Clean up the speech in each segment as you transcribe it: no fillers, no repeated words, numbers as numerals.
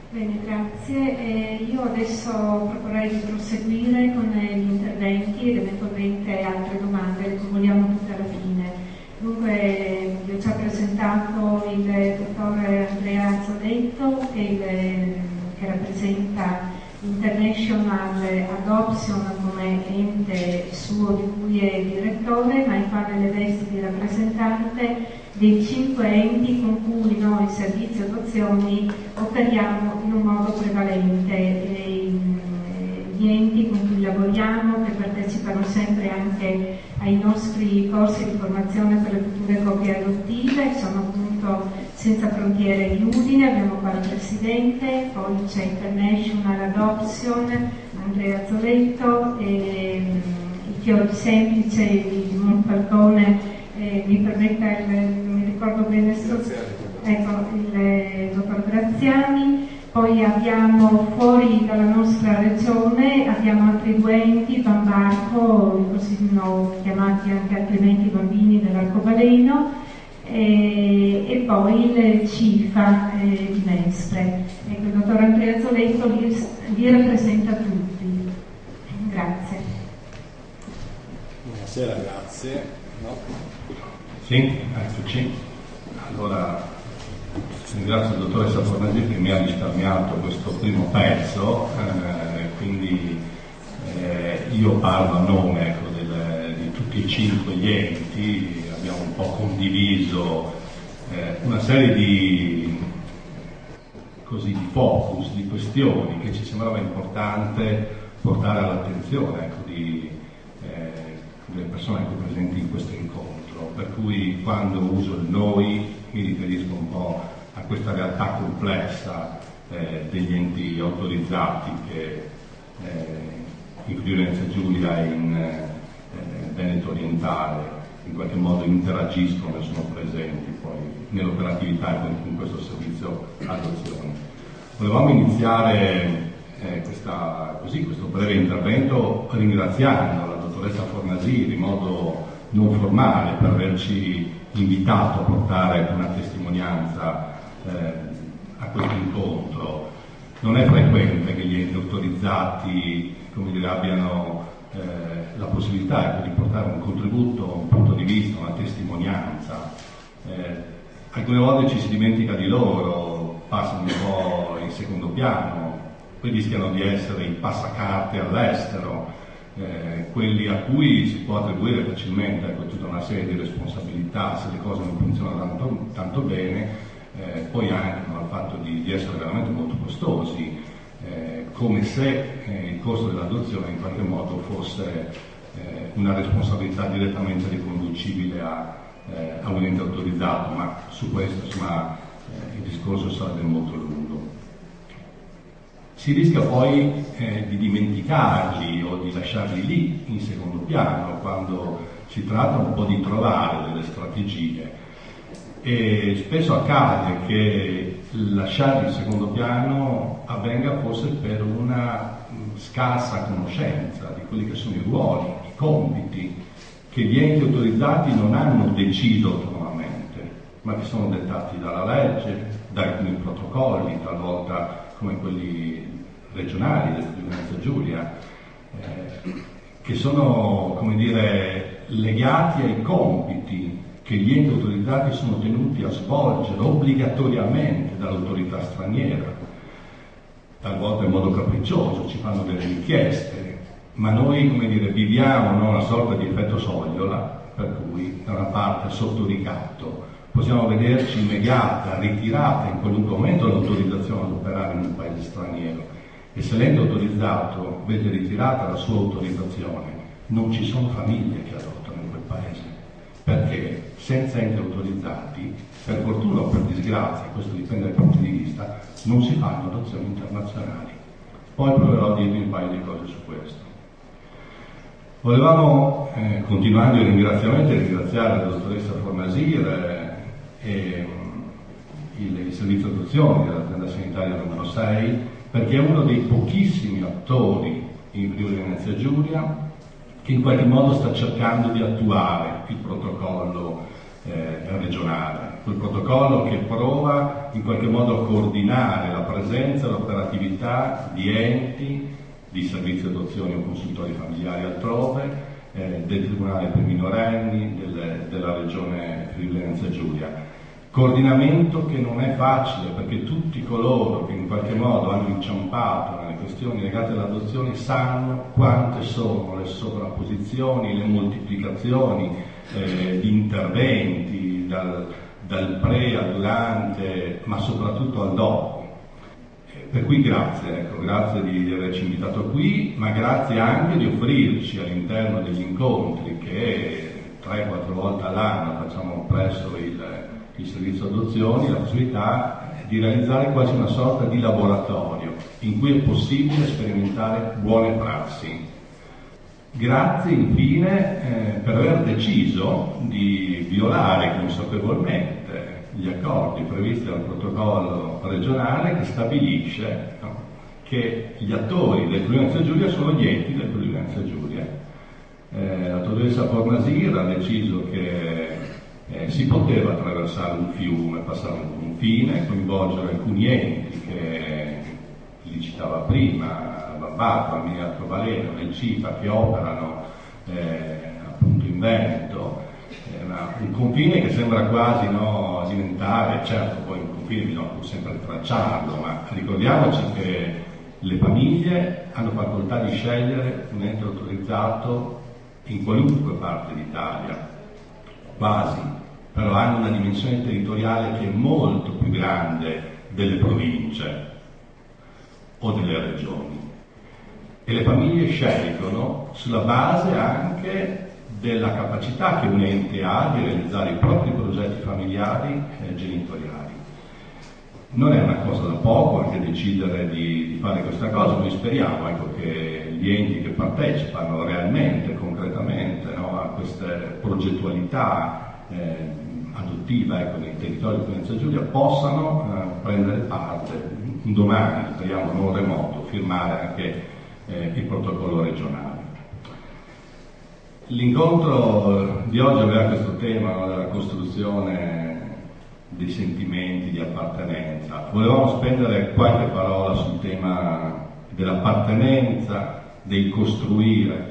Bene, grazie. Io adesso proporrei di proseguire con gli interventi ed eventualmente altre domande, le vogliamo tutte alla fine. Dunque, vi ho già presentato il dottor Andrea Zolletto, che rappresenta International Adoption come ente suo di cui è direttore, ma fa nelle vesti di rappresentante dei 5 enti con cui noi servizi adozioni operiamo in un modo prevalente. Gli enti con cui lavoriamo, che partecipano sempre anche ai nostri corsi di formazione per le future coppie adottive, sono appunto Senza Frontiere di Udine, abbiamo qua il presidente, poi c'è International Adoption, Andrea Zolletto, e il Fiore Semplice di Monfalcone, mi permetta, non mi ricordo bene, ecco, il dottor Graziani. Poi abbiamo fuori dalla nostra regione, abbiamo altri 2 enti, Bambarco, così sono chiamati anche altrimenti bambini dell'arcobaleno, e poi il CIFA di Mestre. Ecco, il dottor Andrea Zolletto li rappresenta tutti. Grazie. Buonasera, grazie. No? Sì, eccoci. Allora, ringrazio il dottoressa Fornasi che mi ha risparmiato questo primo pezzo, quindi io parlo a nome, ecco, di tutti e 5 gli enti. Abbiamo un po' condiviso una serie di focus, di questioni che ci sembrava importante portare all'attenzione, ecco, delle persone presenti in questo incontro. Per cui quando uso il noi mi riferisco un po' a questa realtà complessa degli enti autorizzati che in Friuli Venezia Giulia e in Veneto Orientale in qualche modo interagiscono e sono presenti poi nell'operatività con questo servizio adozione. Volevamo iniziare questo breve intervento ringraziando la dottoressa Fornasiri in modo non formale per averci invitato a portare una testimonianza a questo incontro. Non è frequente che gli enti autorizzati, abbiano la possibilità di portare un contributo, un punto di vista, una testimonianza. Alcune volte ci si dimentica di loro, passano un po' in secondo piano, poi rischiano di essere i passacarte all'estero, quelli a cui si può attribuire facilmente tutta una serie di responsabilità se le cose non funzionano tanto bene, poi anche al fatto di essere veramente molto costosi, come se il costo dell'adozione in qualche modo fosse una responsabilità direttamente riconducibile a un ente autorizzato, ma su questo il discorso sarebbe molto lungo. Si rischia poi di dimenticarli o di lasciarli lì in secondo piano quando si tratta un po' di trovare delle strategie, e spesso accade che lasciarli in secondo piano avvenga forse per una scarsa conoscenza di quelli che sono i ruoli, i compiti che gli enti autorizzati non hanno deciso autonomamente, ma che sono dettati dalla legge, da alcuni protocolli, talvolta come quelli regionali del Friuli Venezia Giulia, che sono, legati ai compiti che gli enti autorizzati sono tenuti a svolgere obbligatoriamente dall'autorità straniera. Talvolta in modo capriccioso ci fanno delle richieste, ma noi, viviamo una sorta di effetto sogliola, per cui da una parte sotto ricatto possiamo vederci immediata, ritirata in qualunque momento l'autorizzazione ad operare in un paese straniero, e se l'ente autorizzato vede ritirata la sua autorizzazione, non ci sono famiglie che adottano in quel paese, perché senza enti autorizzati, per fortuna o per disgrazia, questo dipende dai punti di vista, non si fanno adozioni internazionali. Poi proverò a dirvi un paio di cose su questo. Volevamo, continuando i ringraziamenti, ringraziare la dottoressa Fornasir e il servizio adozioni dell'azienda sanitaria numero 6, perché è uno dei pochissimi attori in Friuli Venezia Giulia che in qualche modo sta cercando di attuare il protocollo regionale. quel protocollo che prova in qualche modo a coordinare la presenza e l'operatività di enti, di servizi di adozioni o consultori familiari altrove, del Tribunale per i minorenni, della Regione Friuli Venezia Giulia. Coordinamento che non è facile, perché tutti coloro che in qualche modo hanno inciampato nelle questioni legate all'adozione sanno quante sono le sovrapposizioni, le moltiplicazioni di interventi dal pre al durante, ma soprattutto al dopo. Per cui grazie di averci invitato qui, ma grazie anche di offrirci all'interno degli incontri che 3-4 volte all'anno facciamo presso il servizio adozioni, la possibilità di realizzare quasi una sorta di laboratorio in cui è possibile sperimentare buone prassi. Grazie infine per aver deciso di violare consapevolmente gli accordi previsti dal protocollo regionale che stabilisce che gli attori del Friuli Venezia Giulia sono gli enti del Friuli Venezia Giulia. La dottoressa Fornasir ha deciso che si poteva attraversare un fiume, passare un confine, coinvolgere alcuni enti che li citava prima, Babbato, Bambini Arcobaleno, il CIPA, che operano appunto in Veneto. Un confine che sembra quasi diventare, certo poi un confine bisogna sempre tracciarlo, ma ricordiamoci che le famiglie hanno facoltà di scegliere un ente autorizzato in qualunque parte d'Italia, quasi, però hanno una dimensione territoriale che è molto più grande delle province o delle regioni. E le famiglie scelgono sulla base anche della capacità che un ente ha di realizzare i propri progetti familiari e genitoriali. Non è una cosa da poco anche decidere di fare questa cosa, noi speriamo che gli enti che partecipano realmente, concretamente a queste progettualità adottiva nei territori di Venezia Giulia possano prendere parte un domani, speriamo non remoto, firmare anche il protocollo regionale. L'incontro di oggi aveva questo tema della costruzione dei sentimenti di appartenenza. Volevamo spendere qualche parola sul tema dell'appartenenza, del costruire,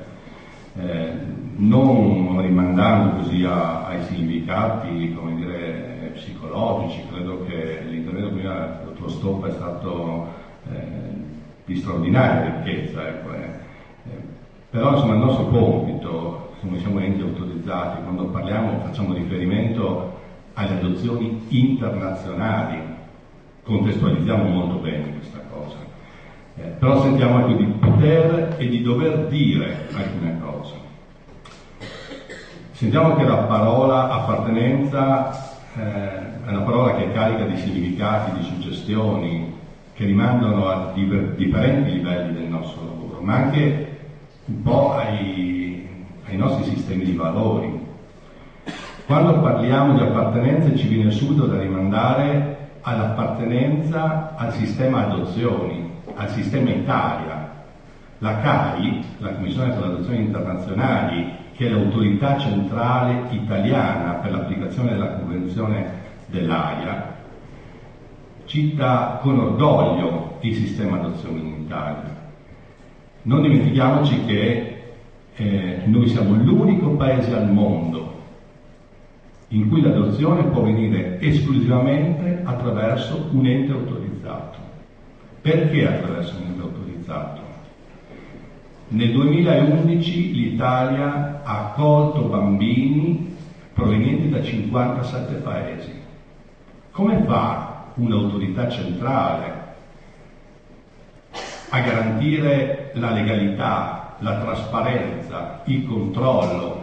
non rimandando così ai significati, psicologici. Credo che l'intervento prima del dottor Stoppa è stato di straordinaria ricchezza. Però insomma il nostro compito, come siamo enti autorizzati, quando parliamo facciamo riferimento alle adozioni internazionali, contestualizziamo molto bene questa cosa, però sentiamo anche di poter e di dover dire alcune cose. Sentiamo che la parola appartenenza è una parola che è carica di significati, di suggestioni che rimandano a differenti livelli del nostro lavoro, ma anche un po' ai nostri sistemi di valori. Quando parliamo di appartenenza ci viene subito da rimandare all'appartenenza al sistema adozioni, al sistema Italia. La CAI, la Commissione per le adozioni internazionali, che è l'autorità centrale italiana per l'applicazione della Convenzione dell'Aia, cita con orgoglio il sistema adozioni in Italia. Non dimentichiamoci che noi siamo l'unico paese al mondo in cui l'adozione può avvenire esclusivamente attraverso un ente autorizzato. Perché attraverso un ente autorizzato? Nel 2011 l'Italia ha accolto bambini provenienti da 57 paesi. Come fa un'autorità centrale a garantire la legalità, la trasparenza, il controllo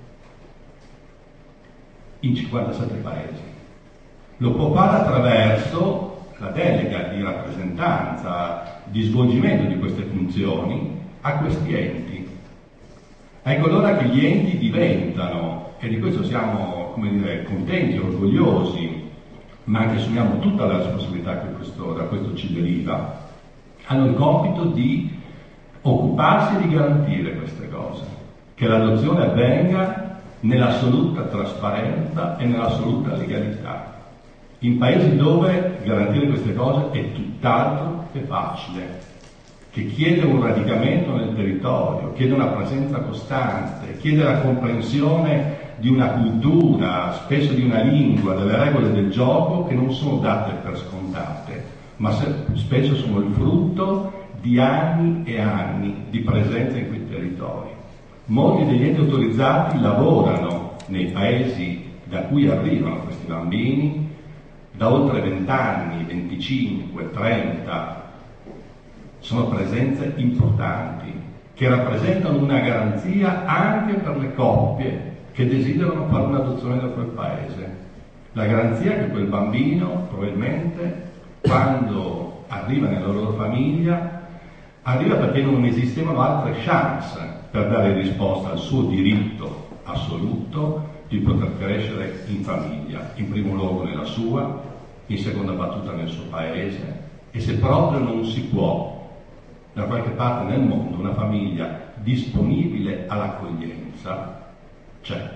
in 57 paesi? Lo può fare attraverso la delega di rappresentanza, di svolgimento di queste funzioni a questi enti. Ecco allora che gli enti diventano, e di questo siamo, contenti, orgogliosi, ma anche assumiamo tutta la responsabilità che da questo ci deriva, hanno il compito di occuparsi di garantire queste cose, che l'adozione avvenga nell'assoluta trasparenza e nell'assoluta legalità. in paesi dove garantire queste cose è tutt'altro che facile, che chiede un radicamento nel territorio, chiede una presenza costante, chiede la comprensione di una cultura, spesso di una lingua, delle regole del gioco che non sono date per scontate, ma spesso sono il frutto di anni e anni di presenza in quei territori. Molti degli enti autorizzati lavorano nei paesi da cui arrivano questi bambini da oltre 20 anni, 25, 30, sono presenze importanti che rappresentano una garanzia anche per le coppie che desiderano fare un'adozione da quel paese. La garanzia che quel bambino probabilmente quando arriva nella loro famiglia arriva perché non esistevano altre chance per dare risposta al suo diritto assoluto di poter crescere in famiglia, in primo luogo nella sua, in seconda battuta nel suo paese, e se proprio non si può da qualche parte nel mondo una famiglia disponibile all'accoglienza c'è.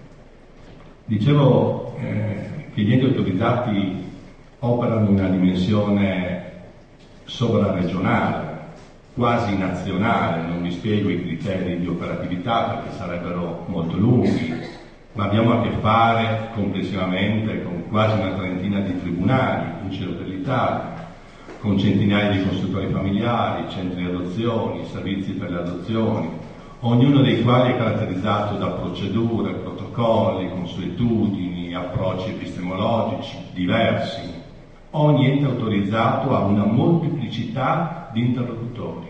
Dicevo che gli enti autorizzati operano in una dimensione sovraregionale, quasi nazionale, non vi spiego i criteri di operatività perché sarebbero molto lunghi, ma abbiamo a che fare complessivamente con quasi una trentina di tribunali in giro per l'Italia, con centinaia di consultori familiari, centri di adozioni, servizi per le adozioni, ognuno dei quali è caratterizzato da procedure, protocolli, consuetudini, approcci epistemologici diversi. Ogni ente autorizzato ha una molteplicità di interlocutori,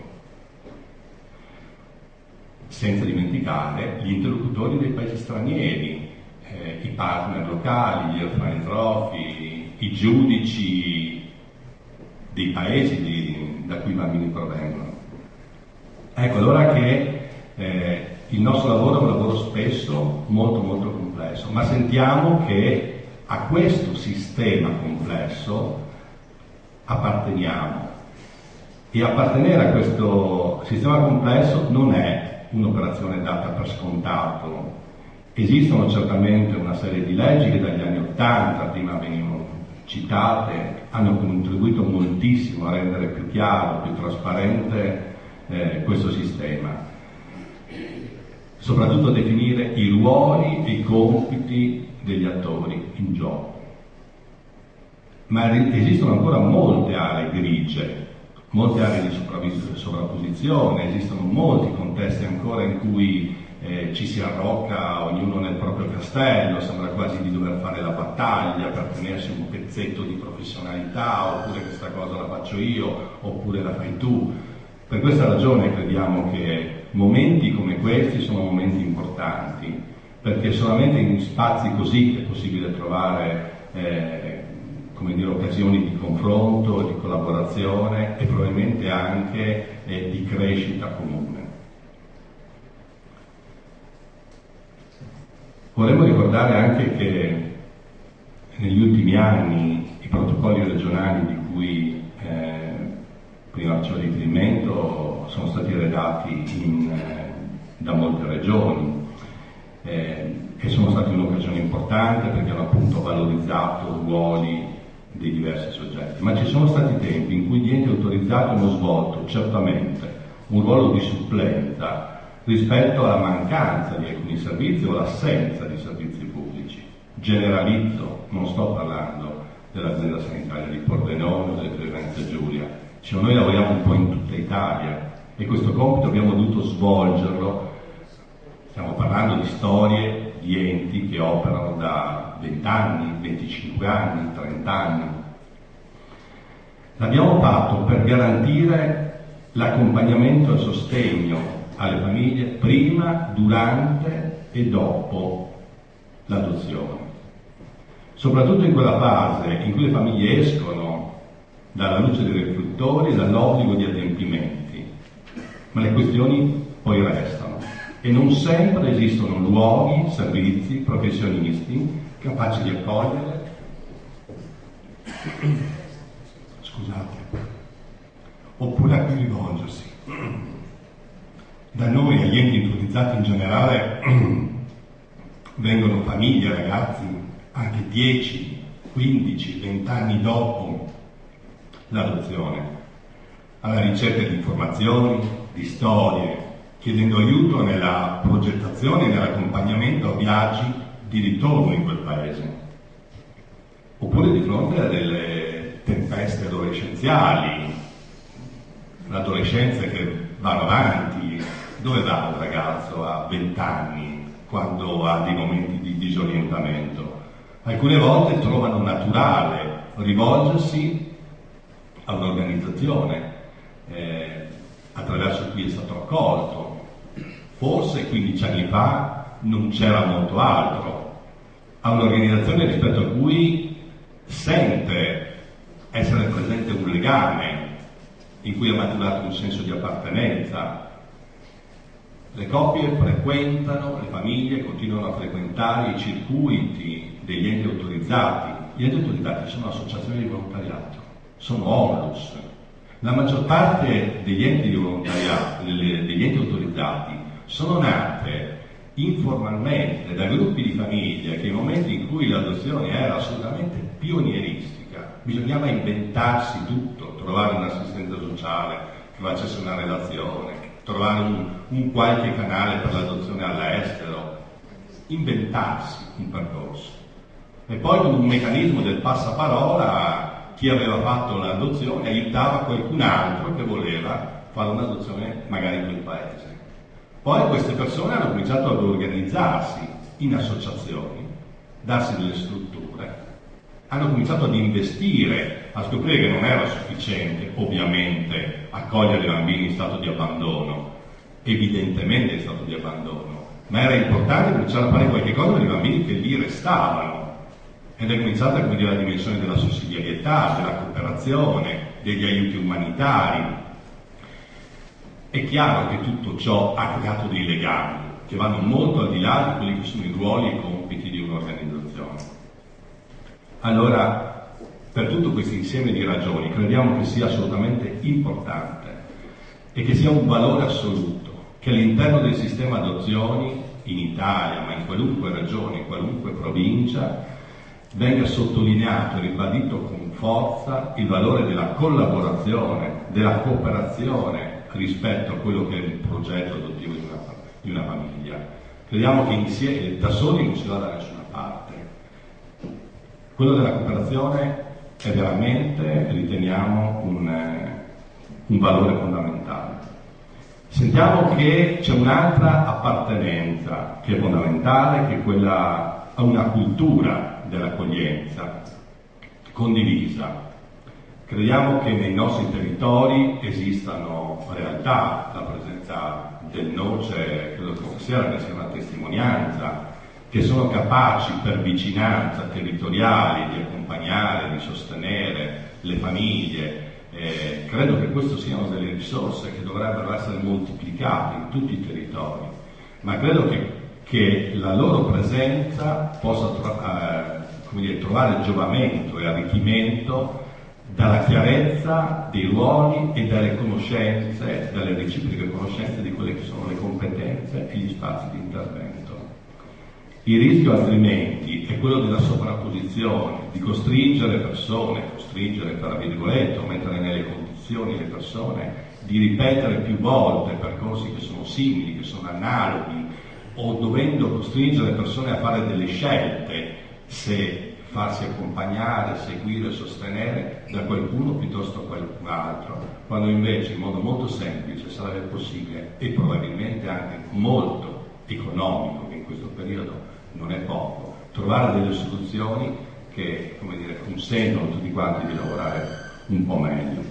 senza dimenticare gli interlocutori dei paesi stranieri, i partner locali, gli orfanotrofi, i giudici dei paesi da cui i bambini provengono. Ecco allora che il nostro lavoro è un lavoro spesso molto molto complesso, ma sentiamo che a questo sistema complesso apparteniamo, e appartenere a questo sistema complesso non è un'operazione data per scontato. Esistono certamente una serie di leggi che dagli anni '80, prima venivano citate, hanno contribuito moltissimo a rendere più chiaro, più trasparente questo sistema, soprattutto a definire i ruoli e i compiti degli attori in gioco. Ma esistono ancora molte aree grigie, molte aree di sovrapposizione, esistono molti contesti ancora in cui ci si arrocca ognuno nel proprio castello, sembra quasi di dover fare la battaglia per tenersi un pezzetto di professionalità, oppure questa cosa la faccio io, oppure la fai tu. Per questa ragione crediamo che momenti come questi sono momenti importanti, perché solamente in spazi così è possibile trovare occasioni di confronto, di collaborazione e probabilmente anche di crescita comune. Vorremmo ricordare anche che negli ultimi anni i protocolli regionali di cui prima facevo riferimento sono stati redatti da molte regioni e sono stati un'occasione importante perché hanno appunto valorizzato ruoli dei diversi soggetti, ma ci sono stati tempi in cui gli enti autorizzati hanno svolto certamente un ruolo di supplenza rispetto alla mancanza di alcuni servizi o l'assenza di servizi pubblici. Generalizzo, non sto parlando dell'azienda sanitaria di Pordenone o delle Frevenze Giulia, cioè noi lavoriamo un po' in tutta Italia e questo compito abbiamo dovuto svolgerlo. Stiamo parlando di storie di enti che operano da 20 anni, 25 anni, 30 anni. L'abbiamo fatto per garantire l'accompagnamento e il sostegno alle famiglie prima, durante e dopo l'adozione. Soprattutto in quella fase in cui le famiglie escono dalla luce dei riflettori e dall'obbligo di adempimenti, ma le questioni poi restano. E non sempre esistono luoghi, servizi, professionisti capaci di accogliere, oppure a cui rivolgersi. Da noi agli enti autorizzati in generale vengono famiglie, ragazzi, anche 10, 15-20 anni dopo l'adozione, alla ricerca di informazioni, di storie, chiedendo aiuto nella progettazione e nell'accompagnamento a viaggi di ritorno in quel paese. Oppure di fronte a delle tempeste adolescenziali, l'adolescenza che va avanti. Dove va un ragazzo a 20 anni quando ha dei momenti di disorientamento? Alcune volte trovano naturale rivolgersi a un'organizzazione attraverso cui è stato accolto. Forse 15 anni fa non c'era molto altro. A un'organizzazione rispetto a cui sente essere presente un legame, in cui ha maturato un senso di appartenenza. Le coppie frequentano, le famiglie continuano a frequentare i circuiti degli enti autorizzati. Gli enti autorizzati sono associazioni di volontariato, sono ONLUS. La maggior parte degli enti di volontariato, degli enti autorizzati, sono nate informalmente da gruppi di famiglie che, nei momenti in cui l'adozione era assolutamente pionieristica, bisognava inventarsi tutto, trovare un'assistenza sociale che facesse una relazione, trovare un qualche canale per l'adozione all'estero, inventarsi un percorso. E poi con un meccanismo del passaparola, chi aveva fatto l'adozione aiutava qualcun altro che voleva fare un'adozione magari in quel paese. Poi queste persone hanno cominciato ad organizzarsi in associazioni, darsi delle strutture, hanno cominciato ad investire, a scoprire che non era sufficiente, ovviamente, accogliere i bambini in stato di abbandono, evidentemente in stato di abbandono, ma era importante cominciare a fare qualche cosa per i bambini che lì restavano. Ed è cominciata quindi la dimensione della sussidiarietà, della cooperazione, degli aiuti umanitari. È chiaro che tutto ciò ha creato dei legami che vanno molto al di là di quelli che sono i ruoli e i compiti di un'organizzazione. Allora, per tutto questo insieme di ragioni, crediamo che sia assolutamente importante e che sia un valore assoluto che all'interno del sistema adozioni in Italia, ma in qualunque regione, in qualunque provincia, venga sottolineato e ribadito con forza il valore della collaborazione, della cooperazione rispetto a quello che è il progetto adottivo di una famiglia. Crediamo che insieme, da soli non si va da nessuna parte. Quello della cooperazione è veramente, riteniamo, un valore fondamentale. Sentiamo che c'è un'altra appartenenza che è fondamentale, che è quella a una cultura dell'accoglienza condivisa. Crediamo che nei nostri territori esistano realtà, la presenza del NOCE, credo che stasera ne sia una testimonianza, che sono capaci per vicinanza territoriali di accompagnare, di sostenere le famiglie. Credo che queste siano delle risorse che dovrebbero essere moltiplicate in tutti i territori, ma credo che la loro presenza possa trovare giovamento e arricchimento dalla chiarezza dei ruoli e dalle conoscenze, dalle reciproche conoscenze di quelle che sono le competenze e gli spazi di intervento. Il rischio altrimenti è quello della sovrapposizione, di costringere tra virgolette, o mettere nelle condizioni le persone di ripetere più volte percorsi che sono simili, che sono analoghi, o dovendo costringere le persone a fare delle scelte, se farsi accompagnare, seguire, sostenere da qualcuno piuttosto che qualcun altro, quando invece in modo molto semplice sarebbe possibile e probabilmente anche molto economico, che in questo periodo non è poco, trovare delle soluzioni che, consentono a tutti quanti di lavorare un po' meglio.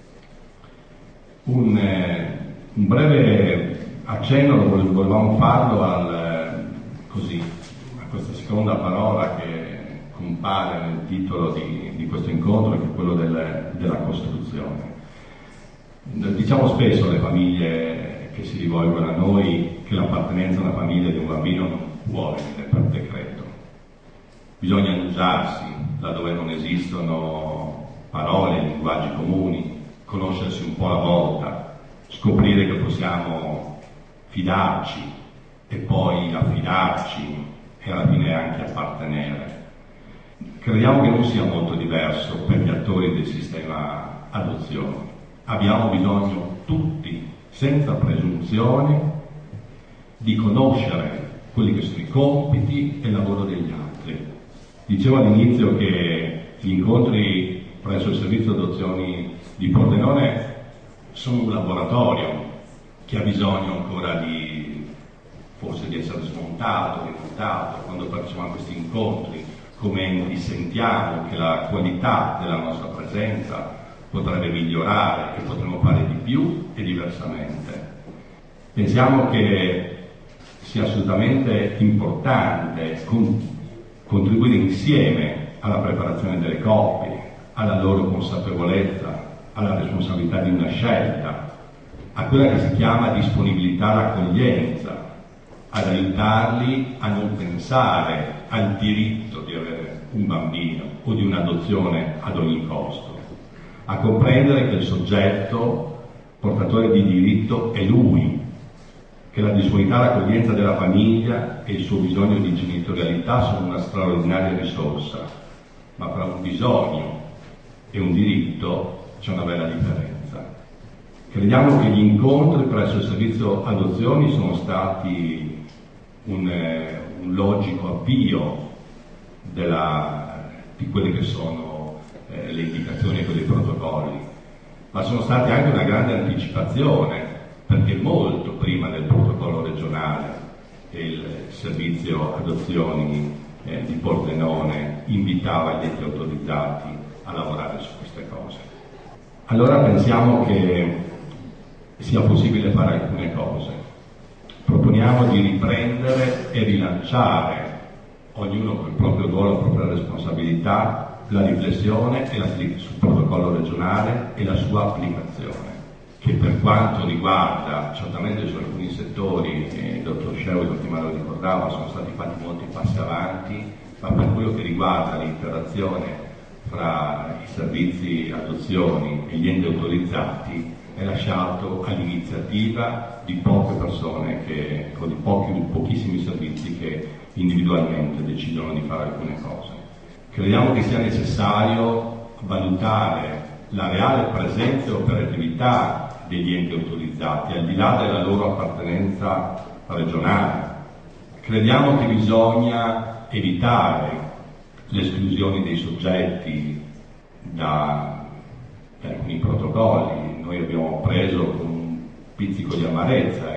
Un breve accenno volevamo farlo a questa seconda parola che compare nel titolo di questo incontro, che è quello della costruzione. Diciamo spesso alle famiglie che si rivolgono a noi che l'appartenenza a una famiglia di un bambino non può venire per decreto. Bisogna usarsi laddove non esistono parole, linguaggi comuni, conoscersi un po' alla volta, scoprire che possiamo fidarci e poi affidarci e alla fine anche appartenere. Crediamo che non sia molto diverso per gli attori del sistema adozioni. Abbiamo bisogno tutti, senza presunzione, di conoscere quelli che sono i compiti e il lavoro degli altri. Dicevo all'inizio che gli incontri presso il servizio adozioni di Pordenone sono un laboratorio che ha bisogno ancora forse di essere smontato, rimontato. Quando facciamo questi incontri come enti sentiamo che la qualità della nostra presenza potrebbe migliorare, che potremmo fare di più e diversamente. Pensiamo che sia assolutamente importante contribuire insieme alla preparazione delle coppie, alla loro consapevolezza, alla responsabilità di una scelta, a quella che si chiama disponibilità all'accoglienza, ad aiutarli a non pensare al diritto di avere un bambino o di un'adozione ad ogni costo, a comprendere che il soggetto portatore di diritto è lui, che la disponibilità all'accoglienza della famiglia e il suo bisogno di genitorialità sono una straordinaria risorsa, ma fra un bisogno e un diritto c'è una bella differenza. Crediamo che gli incontri presso il servizio adozioni sono stati un logico avvio di quelle che sono le indicazioni e quei protocolli, ma sono stati anche una grande anticipazione, perché molto prima del protocollo regionale il servizio adozioni di Pordenone invitava gli enti autorizzati a lavorare su queste cose. Allora pensiamo che sia possibile fare alcune cose. Proponiamo di riprendere e rilanciare, ognuno con il proprio ruolo, la propria responsabilità, la riflessione sul protocollo regionale e la sua applicazione, che per quanto riguarda certamente su alcuni settori, il dottor Sceuli prima lo ricordava, sono stati fatti molti passi avanti, ma per quello che riguarda l'interazione fra i servizi adozioni e gli enti autorizzati è lasciato all'iniziativa di poche persone o di pochissimi servizi che individualmente decidono di fare alcune cose. Crediamo che sia necessario valutare la reale presenza e operatività degli enti autorizzati, al di là della loro appartenenza regionale. Crediamo che bisogna evitare l'esclusione dei soggetti da alcuni protocolli. Noi abbiamo preso con un pizzico di amarezza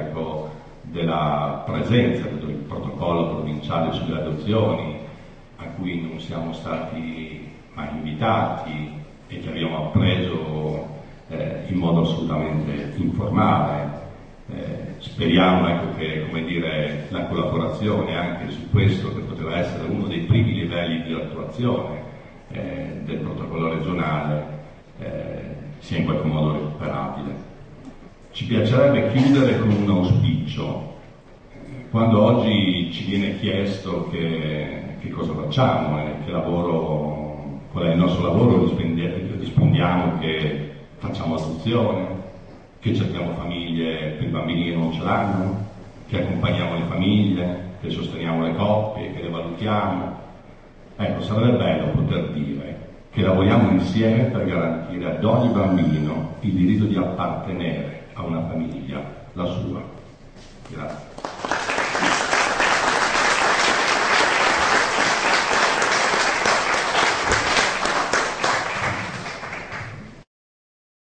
della presenza del protocollo provinciale sulle adozioni, a cui non siamo stati mai invitati e che abbiamo appreso in modo assolutamente informale. Speriamo che la collaborazione anche su questo, che poteva essere uno dei primi livelli di attuazione del protocollo regionale, sia in qualche modo recuperabile. Ci piacerebbe chiudere con un auspicio. Quando oggi ci viene chiesto che cosa facciamo, qual è il nostro lavoro, rispondiamo che facciamo adozione, che cerchiamo famiglie per i bambini che non ce l'hanno, che accompagniamo le famiglie, che sosteniamo le coppie, che le valutiamo. Sarebbe bello poter dire che lavoriamo insieme per garantire ad ogni bambino il diritto di appartenere a una famiglia, la sua. Grazie.